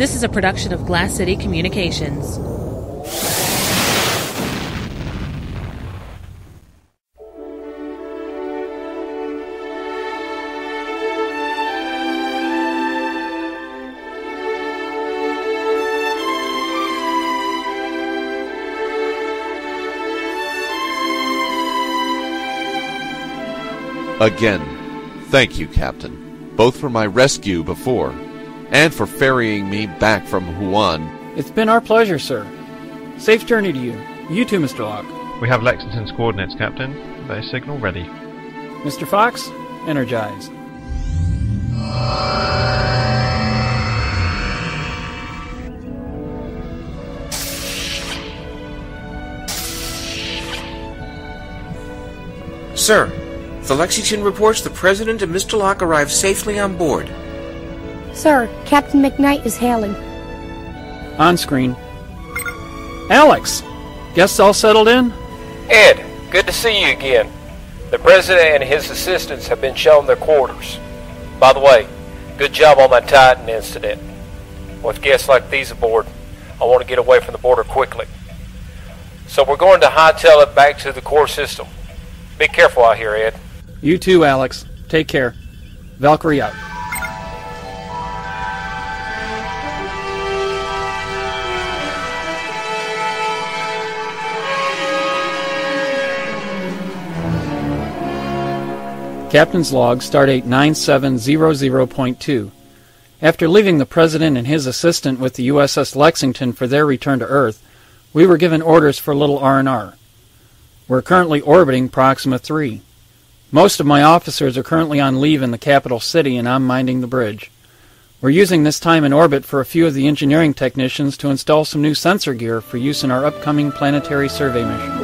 This is a production of Glass City Communications. Again, thank you, Captain, both for my rescue before and for ferrying me back from Huan. It's been our pleasure, sir. Safe journey to you. You too, Mr. Locke. We have Lexington's coordinates, Captain. Base signal ready. Mr. Fox, energized. Sir, the Lexington reports the President and Mr. Locke arrived safely on board. Sir, Captain McKnight is hailing. On screen. Alex! Guests all settled in? Ed, good to see you again. The President and his assistants have been shown their quarters. By the way, good job on that Titan incident. With guests like these aboard, I want to get away from the border quickly. So we're going to hightail it back to the core system. Be careful out here, Ed. You too, Alex. Take care. Valkyrie out. Captain's log, Stardate 9700.2. After leaving the President and his assistant with the USS Lexington for their return to Earth, we were given orders for a little R&R. We're currently orbiting Proxima 3. Most of my officers are currently on leave in the capital city, and I'm minding the bridge. We're using this time in orbit for a few of the engineering technicians to install some new sensor gear for use in our upcoming planetary survey mission.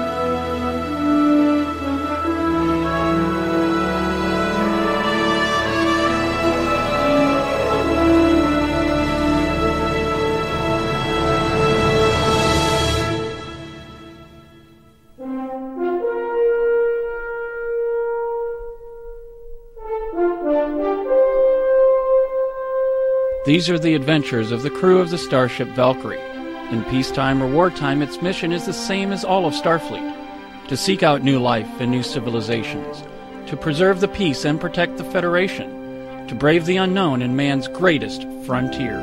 These are the adventures of the crew of the starship Valkyrie. In peacetime or wartime, its mission is the same as all of Starfleet: to seek out new life and new civilizations, to preserve the peace and protect the Federation, to brave the unknown in man's greatest frontier.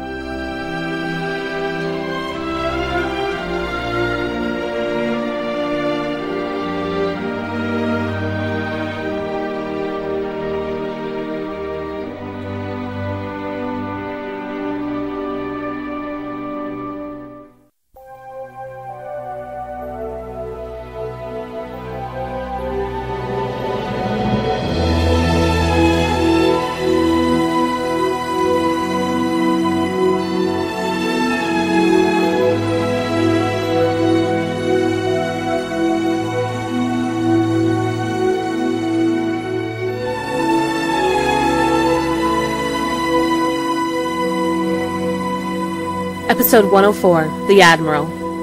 Episode 104, The Admiral.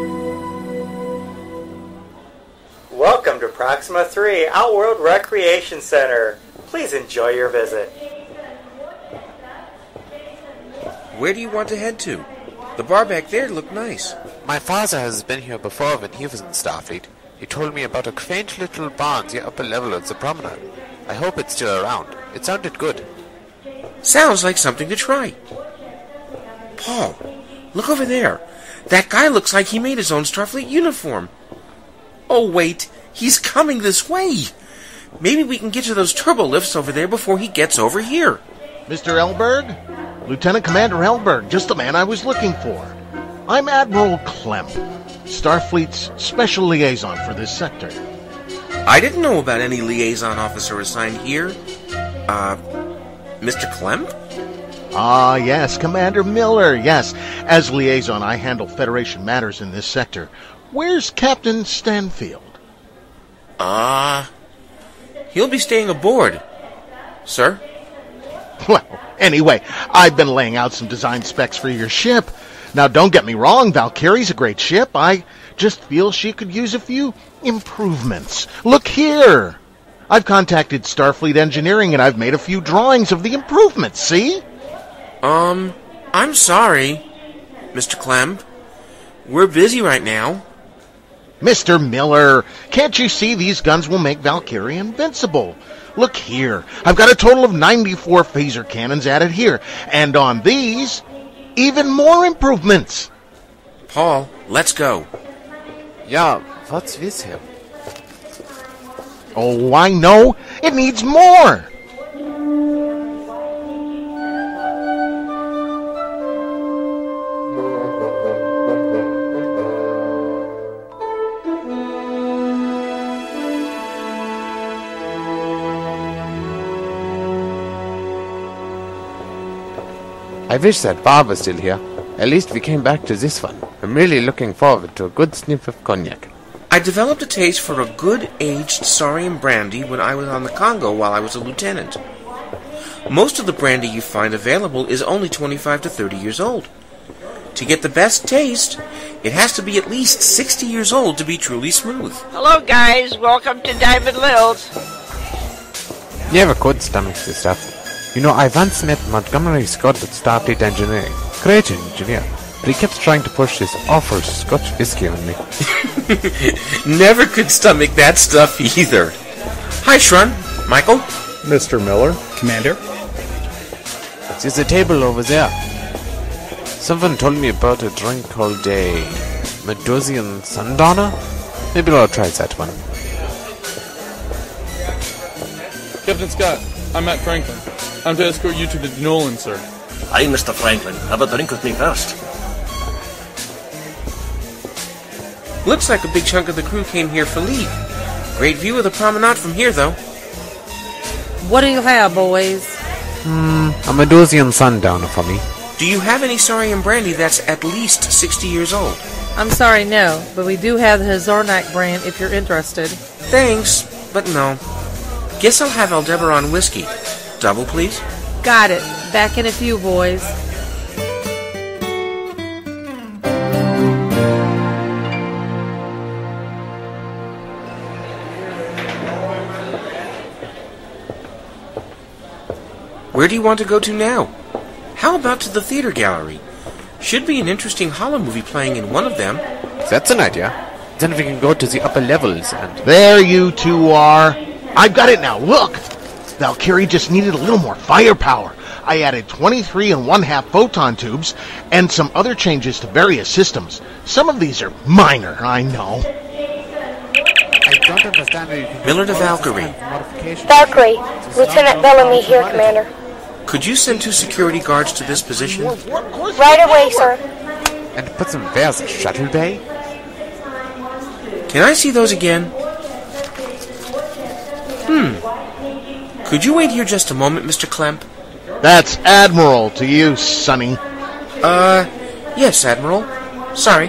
Welcome to Proxima 3, Outworld Recreation Center. Please enjoy your visit. Where do you want to head to? The bar back there looked nice. My father has been here before when he was in Starfleet. He told me about a quaint little bar on the upper level of the promenade. I hope it's still around. It sounded good. Sounds like something to try. Paul, look over there. That guy looks like he made his own Starfleet uniform. Oh, wait. He's coming this way. Maybe we can get to those turbo lifts over there before he gets over here. Mr. Elberg? Lieutenant Commander Elberg, just the man I was looking for. I'm Admiral Klemp, Starfleet's special liaison for this sector. I didn't know about any liaison officer assigned here. Mr. Klemp? Ah, yes, Commander Miller, yes. As liaison, I handle Federation matters in this sector. Where's Captain Stanfield? He'll be staying aboard. Sir? Well, anyway, I've been laying out some design specs for your ship. Now, don't get me wrong, Valkyrie's a great ship. I just feel she could use a few improvements. Look here! I've contacted Starfleet Engineering and I've made a few drawings of the improvements, see? I'm sorry, Mr. Clem. We're busy right now. Mr. Miller, can't you see these guns will make Valkyrie invincible? Look here. I've got a total of 94 phaser cannons added here. And on these, even more improvements. Paul, let's go. Yeah, what's with him? Oh, I know. It needs more. I wish that bar was still here. At least we came back to this one. I'm really looking forward to a good sniff of cognac. I developed a taste for a good aged Saurian brandy when I was on the Congo while I was a lieutenant. Most of the brandy you find available is only 25 to 30 years old. To get the best taste, it has to be at least 60 years old to be truly smooth. Hello guys, welcome to Diamond Lil's. Never could stomach this stuff. You know, I once met Montgomery Scott at Starfleet Engineering. Great engineer. But he kept trying to push this awful Scotch whiskey on me. Never could stomach that stuff either. Hi, Shrun. Michael? Mr. Miller? Commander? There's a table over there. Someone told me about a drink called a Medusian Sundowner. Maybe I'll try that one. Captain Scott, I'm Matt Franklin. I'm to escort you to the Nolan, sir. Hi, Mr. Franklin. Have a drink with me first. Looks like a big chunk of the crew came here for leave. Great view of the promenade from here, though. What do you have, boys? A Medusian Sundowner for me. Do you have any Saurian brandy that's at least 60 years old? I'm sorry, no, but we do have the Hazornak brand if you're interested. Thanks, but no. Guess I'll have Aldebaran whiskey. Double, please? Got it. Back in a few, boys. Where do you want to go to now? How about to the theater gallery? Should be an interesting horror movie playing in one of them. That's an idea. Then we can go to the upper levels and... There you two are. I've got it now, look! Valkyrie just needed a little more firepower. I added 23 1/2 photon tubes and some other changes to various systems. Some of these are minor, I know. I don't understand how you can... Miller to Valkyrie. Valkyrie, Lieutenant Bellamy here, Commander. Could you send 2 security guards to this position? Right away, sir. And put some where's the shuttle bay? Can I see those again? Could you wait here just a moment, Mr. Klemp? That's Admiral to you, Sonny. Yes, Admiral. Sorry.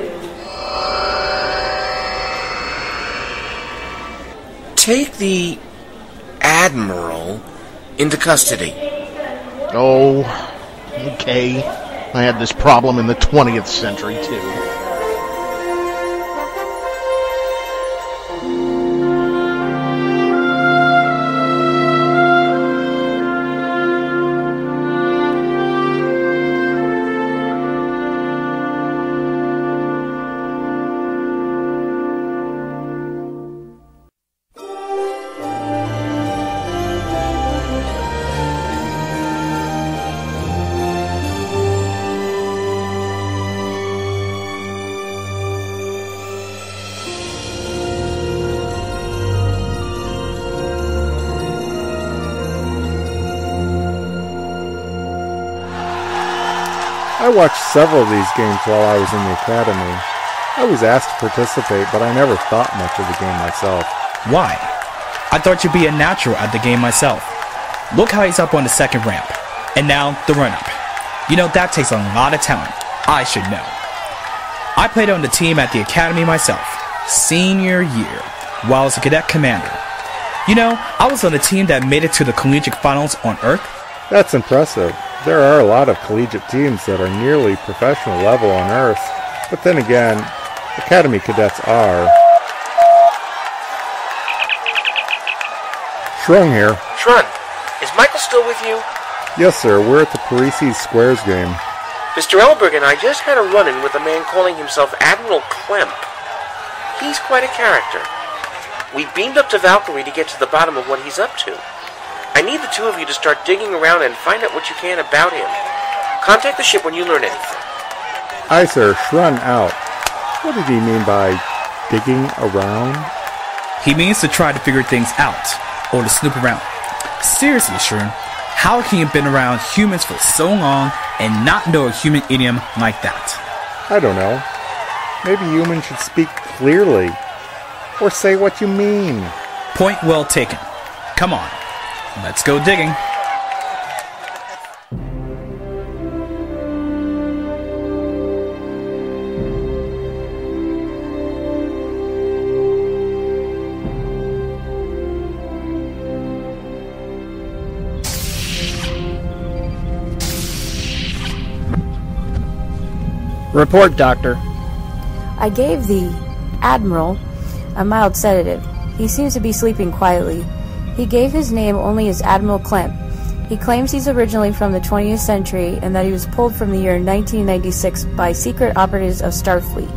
Take the Admiral into custody. Oh, okay. I had this problem in the 20th century, too. I watched several of these games while I was in the academy. I was asked to participate, but I never thought much of the game myself. Why? I thought you'd be a natural at the game myself. Look how he's up on the second ramp. And now, the run-up. You know, that takes a lot of talent. I should know. I played on the team at the academy myself. Senior year, while I was a cadet commander. You know, I was on a team that made it to the collegiate finals on Earth. That's impressive. There are a lot of collegiate teams that are nearly professional level on Earth. But then again, academy cadets are. Shrung here. Shrun, is Michael still with you? Yes, sir. We're at the Parisi Squares game. Mr. Elberg and I just had a run-in with a man calling himself Admiral Klemp. He's quite a character. We beamed up to Valkyrie to get to the bottom of what he's up to. I need the two of you to start digging around and find out what you can about him. Contact the ship when you learn anything. Aye, sir. Shrun out. What did he mean by digging around? He means to try to figure things out, or to snoop around. Seriously, Shrun, how can you have been around humans for so long and not know a human idiom like that? I don't know. Maybe humans should speak clearly. Or say what you mean. Point well taken. Come on, let's go digging. Report, Doctor. I gave the Admiral a mild sedative. He seems to be sleeping quietly. He gave his name only as Admiral Klemp. He claims he's originally from the 20th century and that he was pulled from the year 1996 by secret operatives of Starfleet.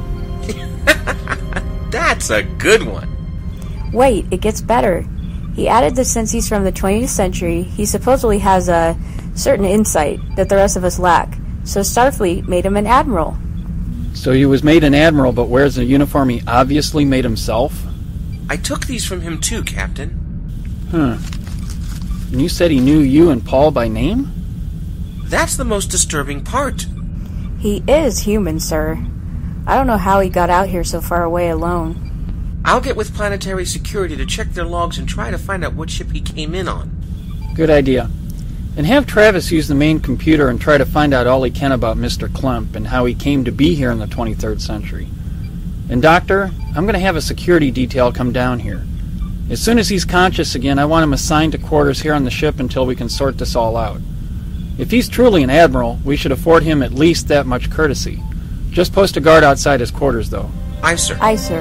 That's a good one. Wait, it gets better. He added that since he's from the 20th century, he supposedly has a certain insight that the rest of us lack. So Starfleet made him an admiral. So he was made an admiral, but wears a uniform he obviously made himself? I took these from him too, Captain. And you said he knew you and Paul by name? That's the most disturbing part. He is human, sir. I don't know how he got out here so far away alone. I'll get with planetary security to check their logs and try to find out what ship he came in on. Good idea. And have Travis use the main computer and try to find out all he can about Mr. Klemp and how he came to be here in the 23rd century. And Doctor, I'm going to have a security detail come down here. As soon as he's conscious again, I want him assigned to quarters here on the ship until we can sort this all out. If he's truly an admiral, we should afford him at least that much courtesy. Just post a guard outside his quarters, though. Aye, sir. Aye, sir.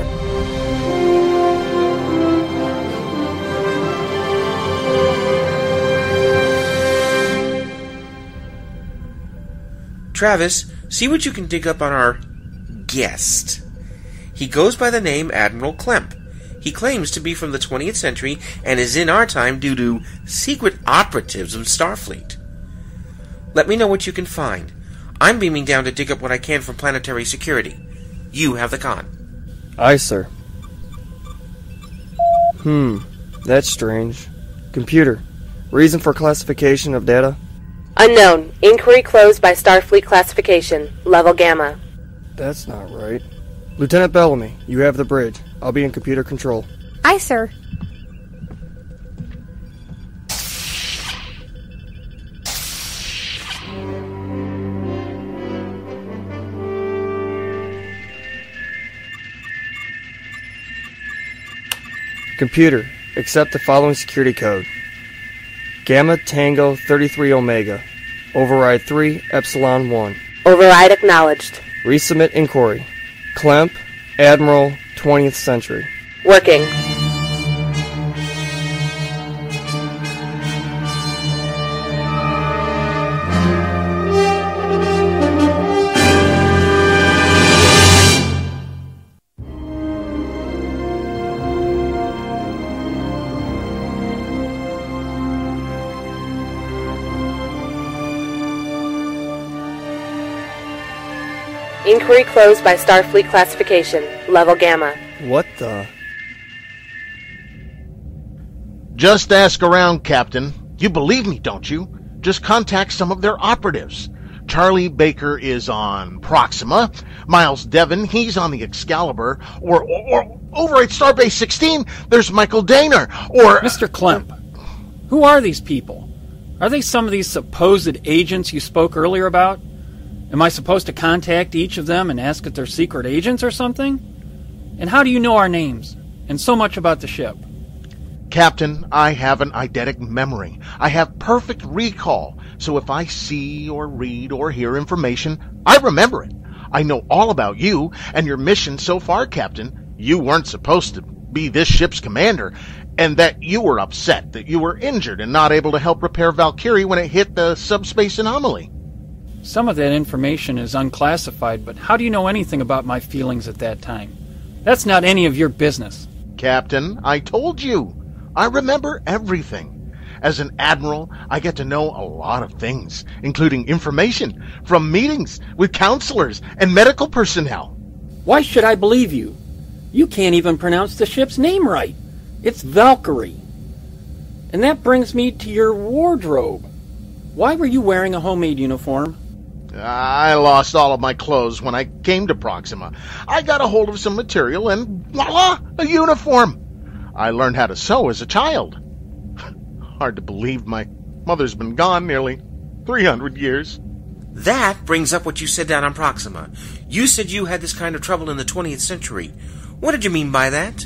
Travis, see what you can dig up on our guest. He goes by the name Admiral Klemp. He claims to be from the 20th century and is in our time due to secret operatives of Starfleet. Let me know what you can find. I'm beaming down to dig up what I can from planetary security. You have the con. Aye, sir. That's strange. Computer, reason for classification of data? Unknown. Inquiry closed by Starfleet classification. Level Gamma. That's not right. Lieutenant Bellamy, you have the bridge. I'll be in computer control. Aye, sir. Computer, accept the following security code. Gamma Tango 33 Omega. Override 3 Epsilon 1. Override acknowledged. Resubmit inquiry. Klemp, Admiral, 20th century. Working. Inquiry closed by Starfleet classification. Level Gamma. What the? Just ask around, Captain. You believe me, don't you? Just contact some of their operatives. Charlie Baker is on Proxima. Miles Devon, he's on the Excalibur. Or over at Starbase 16, there's Michael Daner. Or... Mr. Klemp, who are these people? Are they some of these supposed agents you spoke earlier about? Am I supposed to contact each of them and ask if they're secret agents or something? And how do you know our names? And so much about the ship? Captain, I have an eidetic memory. I have perfect recall. So if I see or read or hear information, I remember it. I know all about you and your mission so far, Captain. You weren't supposed to be this ship's commander, and that you were upset that you were injured and not able to help repair Valkyrie when it hit the subspace anomaly. Some of that information is unclassified, but how do you know anything about my feelings at that time? That's not any of your business. Captain, I told you. I remember everything. As an admiral, I get to know a lot of things, including information from meetings with counselors and medical personnel. Why should I believe you? You can't even pronounce the ship's name right. It's Valkyrie. And that brings me to your wardrobe. Why were you wearing a homemade uniform? I lost all of my clothes when I came to Proxima. I got a hold of some material and voila, a uniform. I learned how to sew as a child. Hard to believe my mother's been gone nearly 300 years. That brings up what you said down on Proxima. You said you had this kind of trouble in the 20th century. What did you mean by that?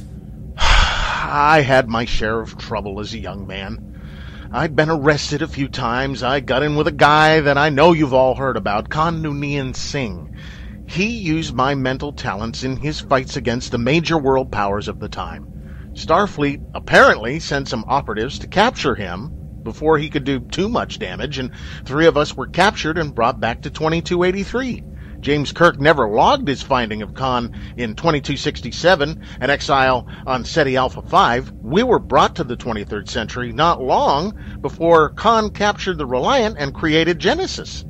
I had my share of trouble as a young man. I'd been arrested a few times. I got in with a guy that I know you've all heard about, Khan Noonien Singh. He used my mental talents in his fights against the major world powers of the time. Starfleet apparently sent some operatives to capture him before he could do too much damage, and 3 of us were captured and brought back to 2283. James Kirk never logged his finding of Khan in 2267, an exile on SETI Alpha 5. We were brought to the 23rd century not long before Khan captured the Reliant and created Genesis.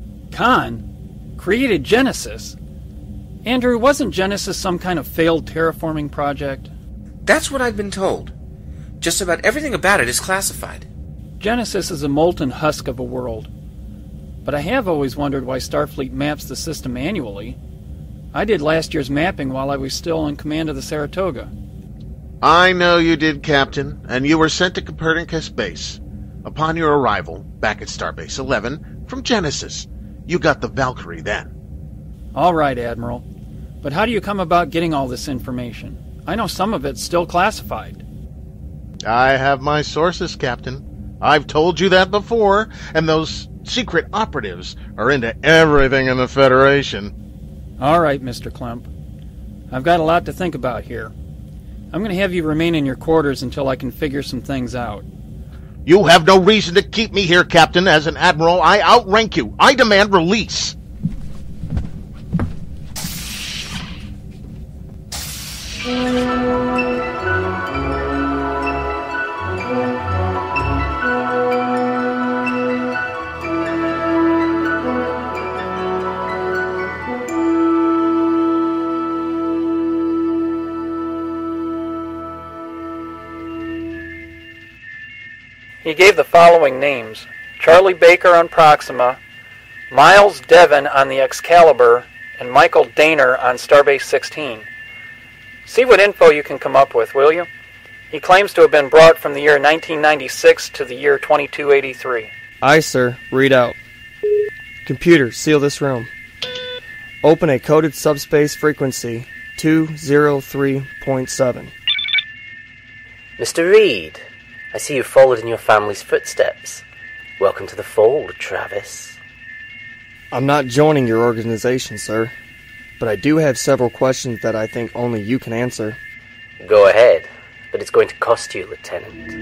Khan? Created Genesis? Andrew, wasn't Genesis some kind of failed terraforming project? That's what I've been told. Just about everything about it is classified. Genesis is a molten husk of a world. But I have always wondered why Starfleet maps the system annually. I did last year's mapping while I was still in command of the Saratoga. I know you did, Captain, and you were sent to Copernicus Base. Upon your arrival, back at Starbase 11, from Genesis, you got the Valkyrie then. All right, Admiral. But how do you come about getting all this information? I know some of it's still classified. I have my sources, Captain. I've told you that before, and those secret operatives are into everything in the Federation. All right, Mr. Klemp. I've got a lot to think about here. I'm going to have you remain in your quarters until I can figure some things out. You have no reason to keep me here, Captain. As an admiral, I outrank you. I demand release. He gave the following names: Charlie Baker on Proxima, Miles Devon on the Excalibur, and Michael Daner on Starbase 16. See what info you can come up with, will you? He claims to have been brought from the year 1996 to the year 2283. Aye, sir. Read out. Computer, seal this room. Open a coded subspace frequency 203.7. Mr. Reed, I see you followed in your family's footsteps. Welcome to the fold, Travis. I'm not joining your organization, sir. But I do have several questions that I think only you can answer. Go ahead, but it's going to cost you, Lieutenant.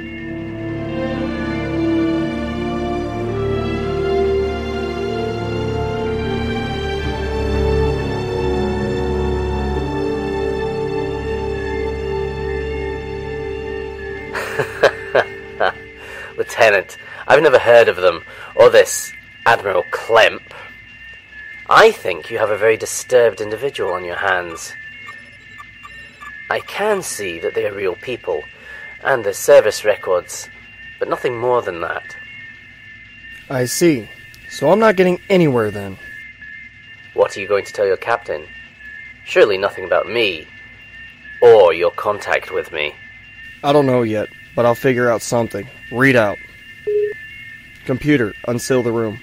Lieutenant, I've never heard of them, or this Admiral Klemp. I think you have a very disturbed individual on your hands. I can see that they are real people, and their service records, but nothing more than that. I see. So I'm not getting anywhere then. What are you going to tell your captain? Surely nothing about me, or your contact with me. I don't know yet, but I'll figure out something. Read out. Computer, unseal the room.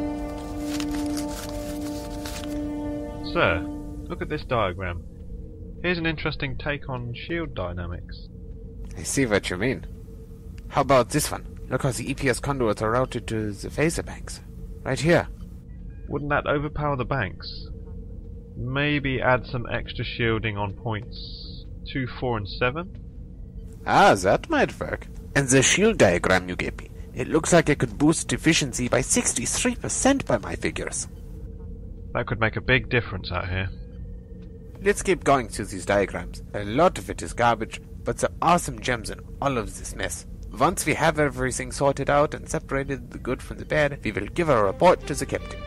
Sir, look at this diagram. Here's an interesting take on shield dynamics. I see what you mean. How about this one? Look how the EPS conduits are routed to the phaser banks. Right here. Wouldn't that overpower the banks? Maybe add some extra shielding on points 2, 4, and 7? Ah, that might work. And the shield diagram you gave me. It looks like it could boost efficiency by 63% by my figures. That could make a big difference out here. Let's keep going through these diagrams. A lot of it is garbage, but there are some gems in all of this mess. Once we have everything sorted out and separated the good from the bad, we will give a report to the captain.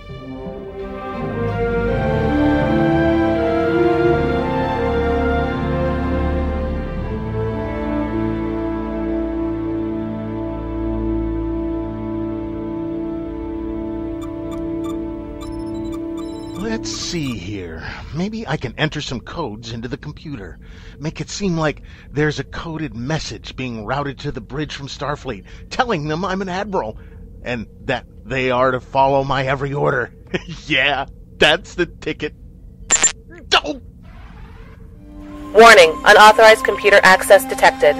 Let's see here. Maybe I can enter some codes into the computer. Make it seem like there's a coded message being routed to the bridge from Starfleet, telling them I'm an admiral, and that they are to follow my every order. Yeah, that's the ticket. Oh! Warning, unauthorized computer access detected.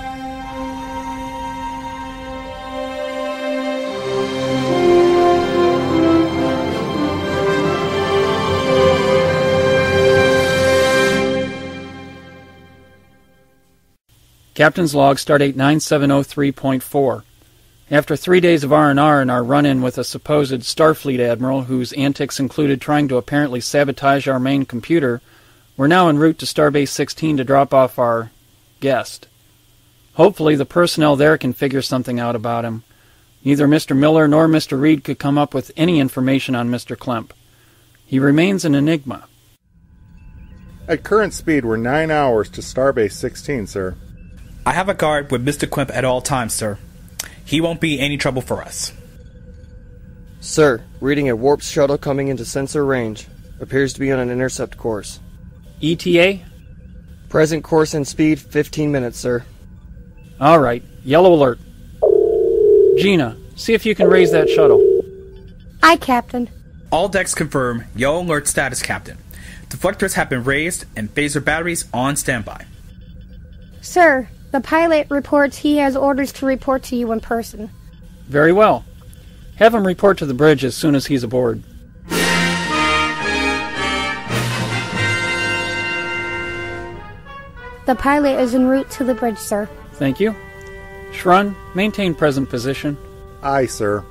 Captain's log, Stardate 9703.4. After 3 days of R&R and our run-in with a supposed Starfleet admiral whose antics included trying to apparently sabotage our main computer, we're now en route to Starbase 16 to drop off our guest. Hopefully the personnel there can figure something out about him. Neither Mr. Miller nor Mr. Reed could come up with any information on Mr. Klemp. He remains an enigma. At current speed, we're 9 hours to Starbase 16, sir. I have a guard with Mr. Klemp at all times, sir. He won't be any trouble for us. Sir, reading a warp shuttle coming into sensor range. Appears to be on an intercept course. ETA? Present course and speed, 15 minutes, sir. All right. Yellow alert. Gina, see if you can raise that shuttle. Aye, Captain. All decks confirm yellow alert status, Captain. Deflectors have been raised and phaser batteries on standby. Sir, the pilot reports he has orders to report to you in person. Very well. Have him report to the bridge as soon as he's aboard. The pilot is en route to the bridge, sir. Thank you. Shrun, maintain present position. Aye, sir.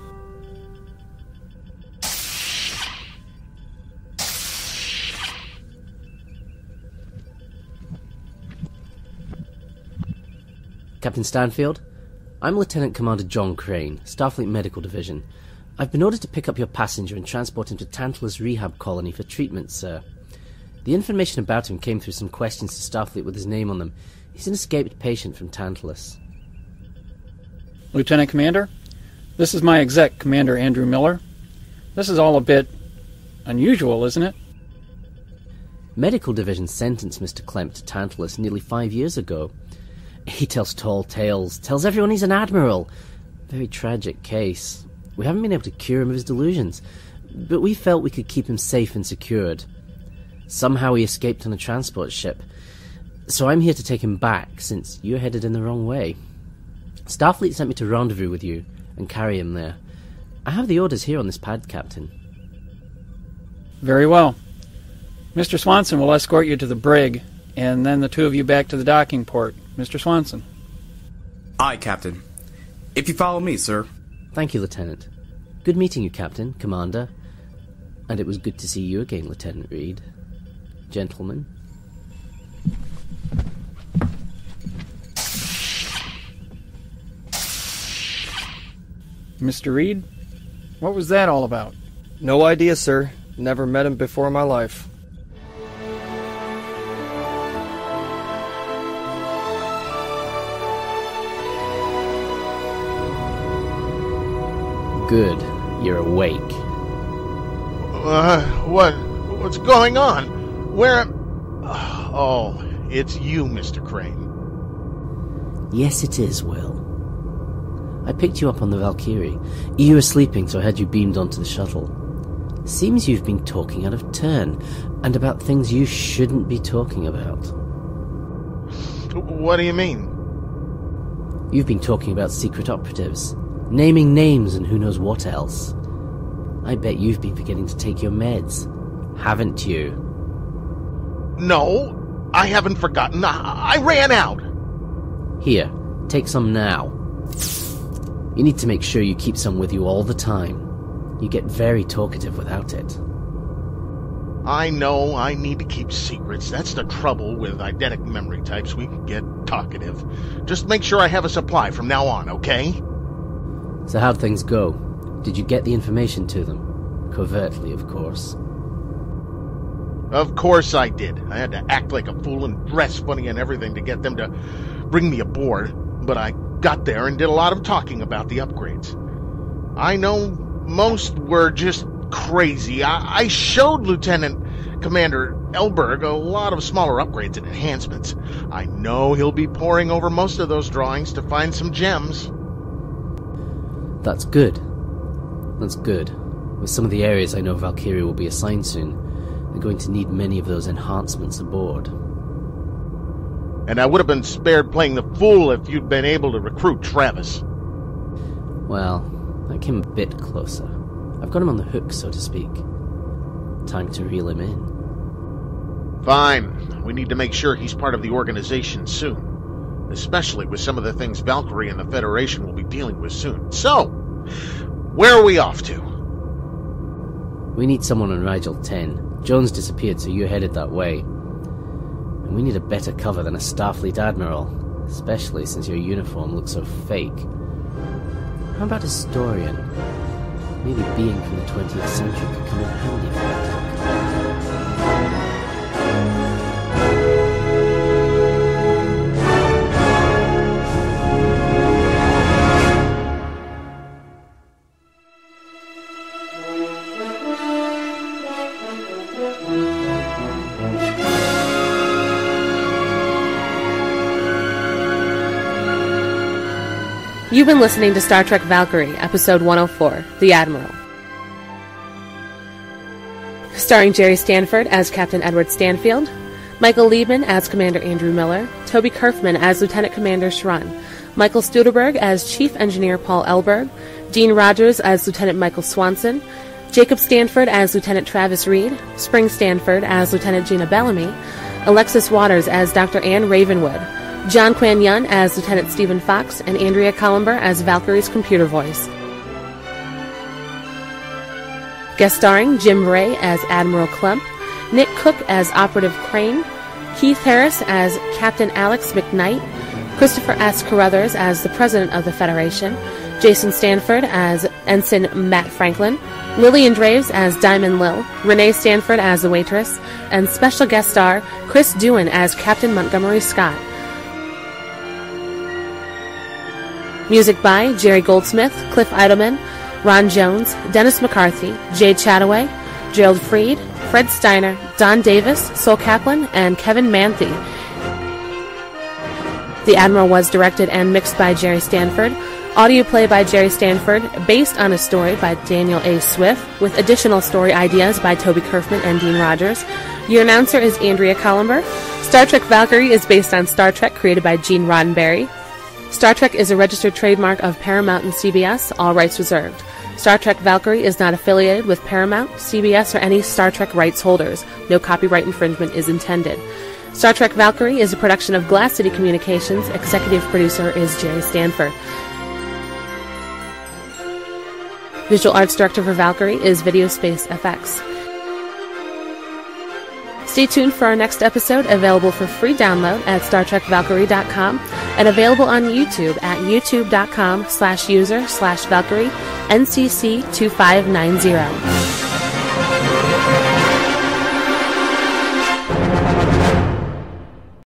Captain Stanfield, I'm Lieutenant Commander John Crane, Starfleet Medical Division. I've been ordered to pick up your passenger and transport him to Tantalus Rehab Colony for treatment, sir. The information about him came through some questions to Starfleet with his name on them. He's an escaped patient from Tantalus. Lieutenant Commander, this is my exec, Commander Andrew Miller. This is all a bit unusual, isn't it? Medical Division sentenced Mr. Klemp to Tantalus nearly 5 years ago. He tells tall tales, tells everyone he's an admiral. Very tragic case. We haven't been able to cure him of his delusions, but we felt we could keep him safe and secured. Somehow he escaped on a transport ship, so I'm here to take him back, since you're headed in the wrong way. Starfleet sent me to rendezvous with you and carry him there. I have the orders here on this pad, Captain. Very well. Mr. Swanson will escort you to the brig, and then the two of you back to the docking port. Mr. Swanson. Aye, Captain. If you follow me, sir. Thank you, Lieutenant. Good meeting you, Captain, Commander. And it was good to see you again, Lieutenant Reed. Gentlemen. Mr. Reed, what was that all about? No idea, sir. Never met him before in my life. Good. You're awake. What's going on? Where am... Oh, it's you, Mr. Crane. Yes, it is, Will. I picked you up on the Valkyrie. You were sleeping, so I had you beamed onto the shuttle. Seems you've been talking out of turn, and about things you shouldn't be talking about. What do you mean? You've been talking about secret operatives, naming names and who knows what else. I bet you've been forgetting to take your meds, haven't you? No, I haven't forgotten. I ran out. Here, take some now. You need to make sure you keep some with you all the time. You get very talkative without it. I know I need to keep secrets. That's the trouble with eidetic memory types. We can get talkative. Just make sure I have a supply from now on, okay? So how'd things go? Did you get the information to them? Covertly, of course. Of course I did. I had to act like a fool and dress funny and everything to get them to bring me aboard. But I got there and did a lot of talking about the upgrades. I know most were just crazy. I showed Lieutenant Commander Elberg a lot of smaller upgrades and enhancements. I know he'll be poring over most of those drawings to find some gems. That's good. That's good. With some of the areas I know Valkyrie will be assigned soon, they're going to need many of those enhancements aboard. And I would have been spared playing the fool if you'd been able to recruit Travis. Well, I came a bit closer. I've got him on the hook, so to speak. Time to reel him in. Fine. We need to make sure he's part of the organization soon. Especially with some of the things Valkyrie and the Federation will be dealing with soon. So, where are we off to? We need someone on Rigel 10. Jones disappeared, so you're headed that way. And we need a better cover than a Starfleet Admiral, especially since your uniform looks so fake. How about a historian? Maybe being from the 20th century could come in handy for that ilk. You've been listening to Star Trek Valkyrie, Episode 104, The Admiral. Starring Jerry Stanford as Captain Edward Stanfield, Michael Liebman as Commander Andrew Miller, Toby Kerfman as Lieutenant Commander Shrun, Michael Studeberg as Chief Engineer Paul Elberg, Gene Rogers as Lieutenant Michael Swanson, Jacob Stanford as Lieutenant Travis Reed, Spring Stanford as Lieutenant Gina Bellamy, Alexis Waters as Dr. Anne Ravenwood, John Quan Yun as Lieutenant Stephen Fox, and Andrea Columber as Valkyrie's computer voice. Guest starring Jim Ray as Admiral Klemp, Nick Cook as Operative Crane, Keith Harris as Captain Alex McKnight, Christopher S. Carruthers as the President of the Federation, Jason Stanford as Ensign Matt Franklin, Lillian Draves as Diamond Lil, Renee Stanford as the waitress, and special guest star Chris Doohan as Captain Montgomery Scott. Music by Jerry Goldsmith, Cliff Eidelman, Ron Jones, Dennis McCarthy, Jade Chataway, Gerald Freed, Fred Steiner, Don Davis, Sol Kaplan, and Kevin Manthe. The Admiral was directed and mixed by Jerry Stanford. Audio play by Jerry Stanford, based on a story by Daniel A. Swift, with additional story ideas by Toby Kerfman and Dean Rogers. Your announcer is Andrea Columber. Star Trek Valkyrie is based on Star Trek, created by Gene Roddenberry. Star Trek is a registered trademark of Paramount and CBS, all rights reserved. Star Trek Valkyrie is not affiliated with Paramount, CBS, or any Star Trek rights holders. No copyright infringement is intended. Star Trek Valkyrie is a production of Glass City Communications. Executive producer is Jerry Stanford. Visual arts director for Valkyrie is Videospace FX. Stay tuned for our next episode, available for free download at StarTrekValkyrie.com and available on YouTube at youtube.com/user/Valkyrie NCC2590.